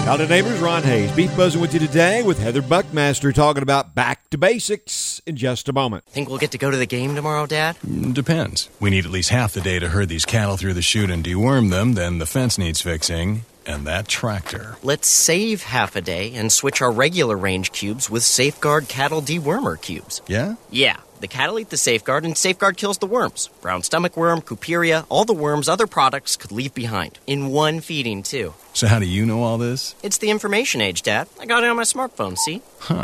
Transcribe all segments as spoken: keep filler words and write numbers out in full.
Howdy neighbors, Ron Hayes. Beef Buzzing with you today with Heather Buckmaster talking about back to basics in just a moment. Think we'll get to go to the game tomorrow, Dad? Depends. We need at least half the day to herd these cattle through the chute and deworm them, then the fence needs fixing, and that tractor. Let's save half a day and switch our regular range cubes with Safeguard Cattle Dewormer cubes. Yeah? Yeah. The cattle eat the Safeguard, and Safeguard kills the worms. Brown stomach worm, Cuperia, all the worms other products could leave behind. In one feeding, too. So how do you know all this? It's the information age, Dad. I got it on my smartphone, see? Huh.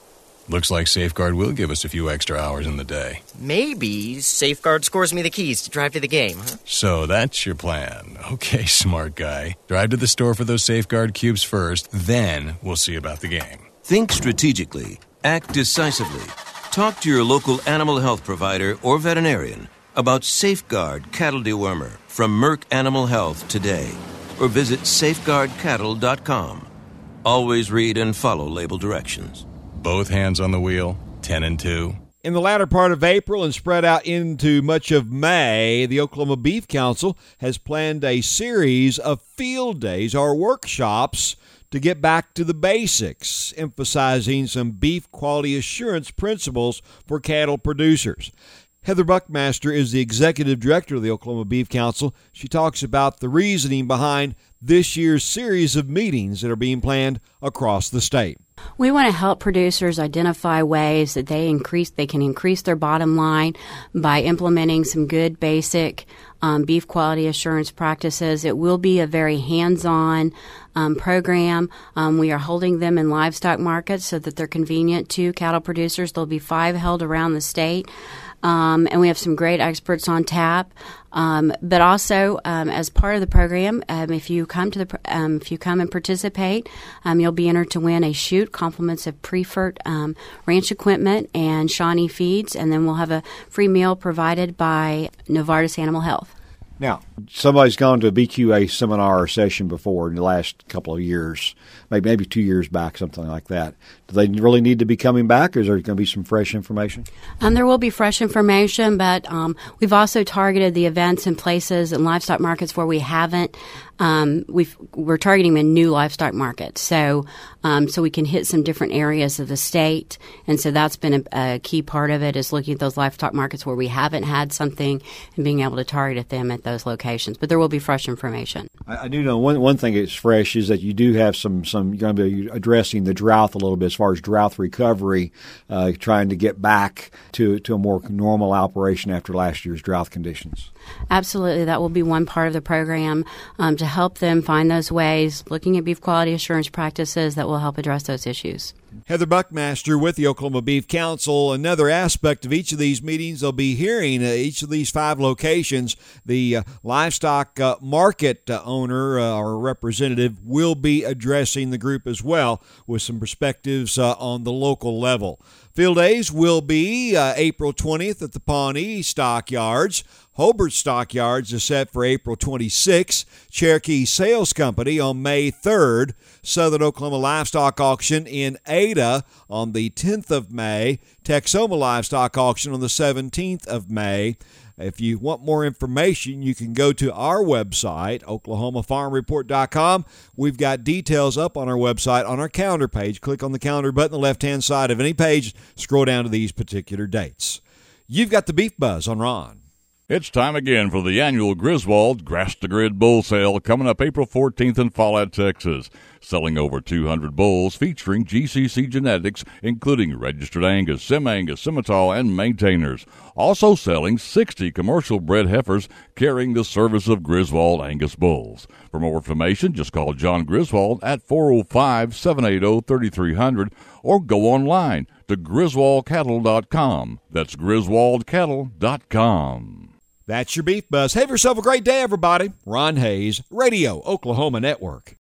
Looks like Safeguard will give us a few extra hours in the day. Maybe Safeguard scores me the keys to drive to the game, huh? So that's your plan. Okay, smart guy. Drive to the store for those Safeguard cubes first, then we'll see about the game. Think strategically. Act decisively. Talk to your local animal health provider or veterinarian about Safeguard Cattle Dewormer from Merck Animal Health today, or visit safeguard cattle dot com. Always read and follow label directions. Both hands on the wheel, ten and two. In the latter part of April and spread out into much of May, the Oklahoma Beef Council has planned a series of field days or workshops to get back to the basics, emphasizing some beef quality assurance principles for cattle producers. Heather Buckmaster is the executive director of the Oklahoma Beef Council. She talks about the reasoning behind this year's series of meetings that are being planned across the state. We want to help producers identify ways that they increase, they can increase their bottom line by implementing some good basic um, beef quality assurance practices. It will be a very hands-on um, program. Um, we are holding them in livestock markets so that they're convenient to cattle producers. There'll be five held around the state. Um, and we have some great experts on tap. Um, but also, um, as part of the program, um, if you come to the um, if you come and participate, um, you'll be entered to win a chute, compliments of Prefert um, ranch equipment and Shawnee feeds, and then we'll have a free meal provided by Novartis Animal Health. Now, somebody's gone to a B Q A seminar or session before in the last couple of years, maybe maybe two years back, something like that. Do they really need to be coming back, or is there going to be some fresh information? Um, there will be fresh information, but um, we've also targeted the events and places and livestock markets where we haven't. Um, we've, we're targeting in new livestock markets, so um, so we can hit some different areas of the state, and so that's been a, a key part of it, is looking at those livestock markets where we haven't had something and being able to target them at those locations. But there will be fresh information. I, I do know one one thing that's fresh is that you do have some some you're going to be addressing the drought a little bit as far as drought recovery, uh, trying to get back to to a more normal operation after last year's drought conditions. Absolutely, that will be one part of the program um, to help them find those ways, looking at beef quality assurance practices that will help address those issues. Heather Buckmaster with the Oklahoma Beef Council. Another aspect of each of these meetings, they'll be hearing uh, each of these five locations. The uh, livestock uh, market uh, owner uh, or representative will be addressing the group as well with some perspectives uh, on the local level. Field days will be uh, April twentieth at the Pawnee Stockyards. Hobart Stockyards is set for April twenty-sixth. Cherokee Sales Company on May third. Southern Oklahoma Livestock Auction in Ada on the tenth of May. Texoma Livestock Auction on the seventeenth of May. If you want more information, you can go to our website, oklahoma farm report dot com. We've got details up on our website on our calendar page. Click on the calendar button on the left-hand side of any page. Scroll down to these particular dates. You've got the Beef Buzz on Ron. It's time again for the annual Griswold Grass to Grid Bull Sale coming up April fourteenth in Follett, Texas. Selling over two hundred bulls featuring G C C genetics, including registered Angus, Sem-Angus, Simmental, and maintainers. Also selling sixty commercial bred heifers carrying the service of Griswold Angus bulls. For more information, just call John Griswold at four oh five, seven eight oh, three three zero zero or go online to griswold cattle dot com. That's griswold cattle dot com. That's your Beef Buzz. Have yourself a great day, everybody. Ron Hayes, Radio Oklahoma Network.